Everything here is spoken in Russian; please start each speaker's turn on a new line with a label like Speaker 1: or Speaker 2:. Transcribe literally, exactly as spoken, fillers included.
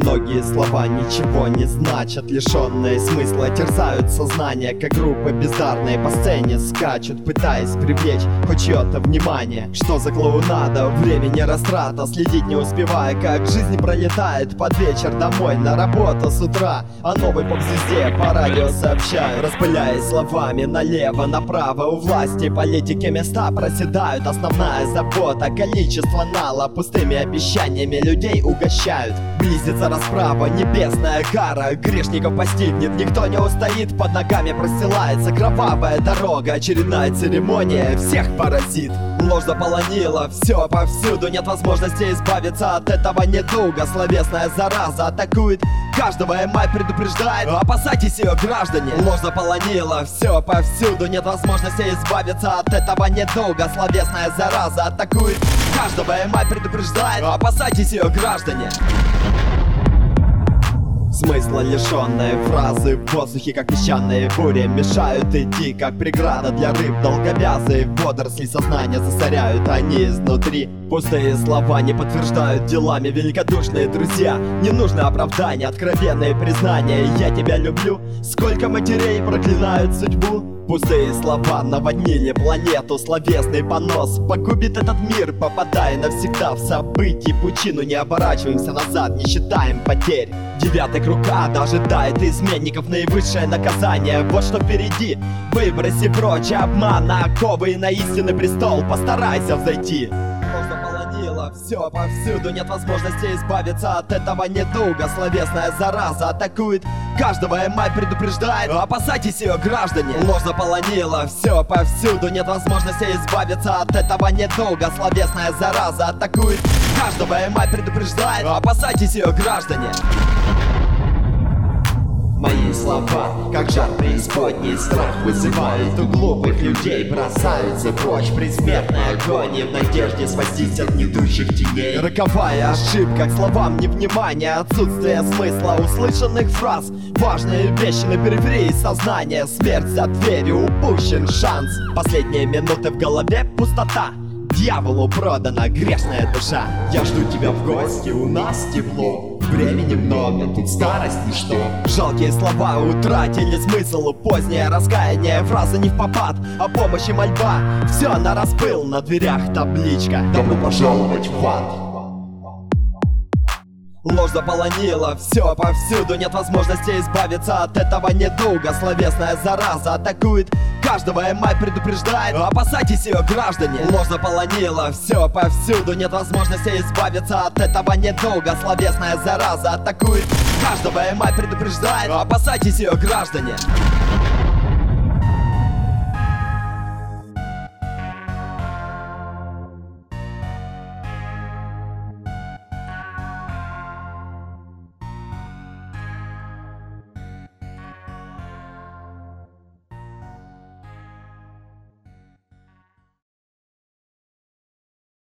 Speaker 1: Многие слова ничего не значат, лишенные смысла терзают сознание, как группы бездарные по сцене скачут, пытаясь привлечь хоть чье-то внимание. Что за клоунада, времени растрата, следить не успевая, как жизнь пролетает под вечер домой на работу с утра. О новой поп-звезде по радио сообщают, распыляясь словами налево, направо. У власти политики места проседают, основная забота — количество нала, пустыми обещаниями людей угощают. Близится расправа, небесная кара, грешников постигнет, никто не устоит, под ногами простилается кровавая дорога. Очередная церемония всех поразит. Ложь заполонила все повсюду, нет возможности избавиться от этого недуга. Словесная зараза атакует каждого, и мать предупреждает: опасайтесь ее, граждане. Ложь заполонила все повсюду, нет возможности избавиться от этого недуга. Словесная зараза атакует каждого, и мать предупреждает: опасайтесь ее, граждане. Смысла лишенные фразы в воздухе, как песчаные бури, мешают идти, как преграда для рыб долговязые. Водоросли сознания засоряют они изнутри. Пустые слова не подтверждают делами великодушные друзья. Не нужно оправдания, откровенные признания. Я тебя люблю. Сколько матерей проклинают судьбу. Пустые слова наводнили планету, словесный понос погубит этот мир, попадая навсегда в события пучину. Не оборачиваемся назад, не считаем потерь. Девятый круг ада ожидает изменников наивысшее наказание. Вот что впереди, выброси прочь обман, оковы и на истинный престол постарайся взойти. Все повсюду, нет возможности избавиться от этого недуга. Словесная зараза атакует каждого, и мать предупреждает: опасайтесь ее, граждане. Ложь заполонила все повсюду, нет возможности избавиться от этого недуга. Словесная зараза атакует каждого, и мать предупреждает: опасайтесь ее, граждане. Мои слова, как жар преисподней, страх вызывают у глупых людей. Бросаются прочь предсмертной агонии в надежде спастись от гнетущих теней. Роковая ошибка, к словам невнимание, отсутствие смысла услышанных фраз. Важные вещи на периферии сознания. Смерть за дверью, упущен шанс. Последние минуты в голове пустота. Дьяволу продана грешная душа. Я жду тебя в гости, у нас тепло. Времени много, тут старость ничто. Жалкие слова утратили смысл. Позднее раскаяние, фраза не впопад, о помощи мольба. Все на распыл, на дверях табличка: добро пожаловать в ад. Ложь заполонила все повсюду, нет возможности избавиться от этого недуга. Словесная зараза атакует каждого, и мать предупреждает: опасайтесь ее, граждане. Ложь заполонила все повсюду, нет возможности избавиться от этого недуга. Словесная зараза атакует каждого, и мать предупреждает: опасайтесь ее, граждане.